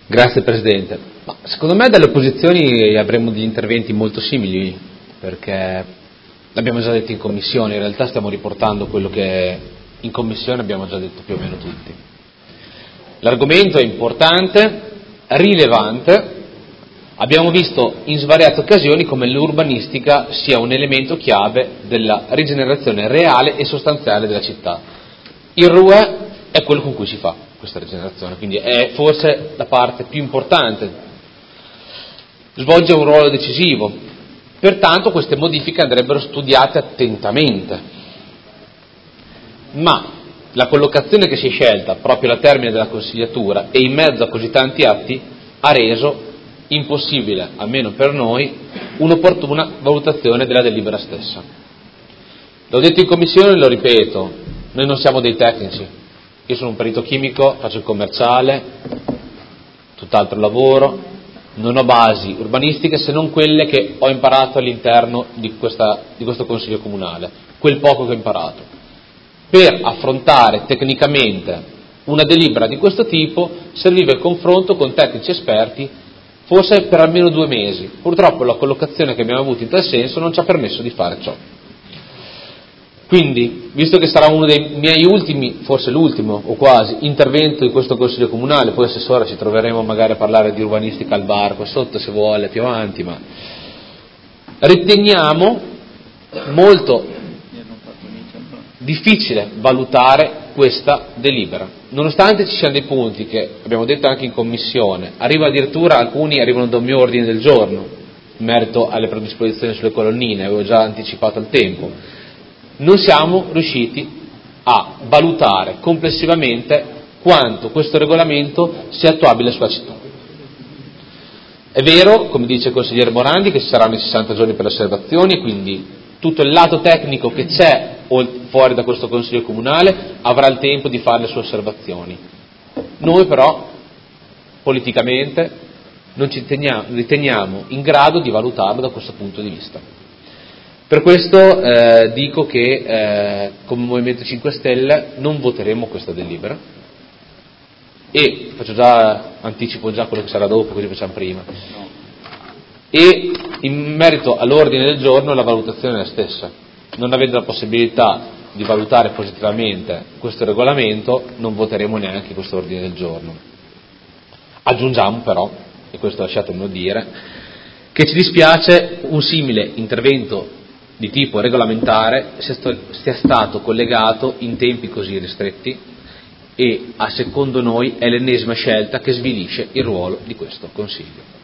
Grazie Presidente. Ma secondo me dalle opposizioni avremo degli interventi molto simili, perché l'abbiamo già detto in Commissione, in realtà stiamo riportando quello che in Commissione abbiamo già detto più o meno tutti. L'argomento è importante, rilevante, abbiamo visto in svariate occasioni come l'urbanistica sia un elemento chiave della rigenerazione reale e sostanziale della città. Il RUE è quello con cui si fa questa rigenerazione, quindi è forse la parte più importante, svolge un ruolo decisivo, pertanto queste modifiche andrebbero studiate attentamente, ma la collocazione che si è scelta proprio al termine della consigliatura e in mezzo a così tanti atti ha reso impossibile, almeno per noi, un'opportuna valutazione della delibera stessa. L'ho detto in Commissione e lo ripeto, noi non siamo dei tecnici. Io sono un perito chimico, faccio il commerciale, tutt'altro lavoro, non ho basi urbanistiche se non quelle che ho imparato all'interno di questo Consiglio Comunale, quel poco che ho imparato. Per affrontare tecnicamente una delibera di questo tipo serviva il confronto con tecnici esperti, forse per almeno 2 mesi. Purtroppo la collocazione che abbiamo avuto in tal senso non ci ha permesso di fare ciò. Quindi, visto che sarà uno dei miei ultimi, forse l'ultimo o quasi, intervento in questo Consiglio Comunale, poi Assessore ci troveremo magari a parlare di urbanistica al bar qua sotto se vuole più avanti, ma riteniamo molto difficile valutare questa delibera, nonostante ci siano dei punti che abbiamo detto anche in Commissione, alcuni arrivano da un mio ordine del giorno in merito alle predisposizioni sulle colonnine, avevo già anticipato il tempo. Non siamo riusciti a valutare complessivamente quanto questo regolamento sia attuabile sulla città. È vero, come dice il consigliere Morandi, che ci saranno i 60 giorni per le osservazioni e quindi tutto il lato tecnico che c'è fuori da questo Consiglio Comunale avrà il tempo di fare le sue osservazioni. Noi però, politicamente, non ci riteniamo in grado di valutarlo da questo punto di vista. Per questo dico che come Movimento 5 Stelle non voteremo questa delibera e anticipo già quello che sarà dopo, così facciamo prima. E in merito all'ordine del giorno la valutazione è la stessa. Non avendo la possibilità di valutare positivamente questo regolamento, non voteremo neanche questo ordine del giorno. Aggiungiamo però, e questo lasciatemelo dire, che ci dispiace un simile intervento di tipo regolamentare sia stato collegato in tempi così ristretti e secondo noi è l'ennesima scelta che svilisce il ruolo di questo Consiglio.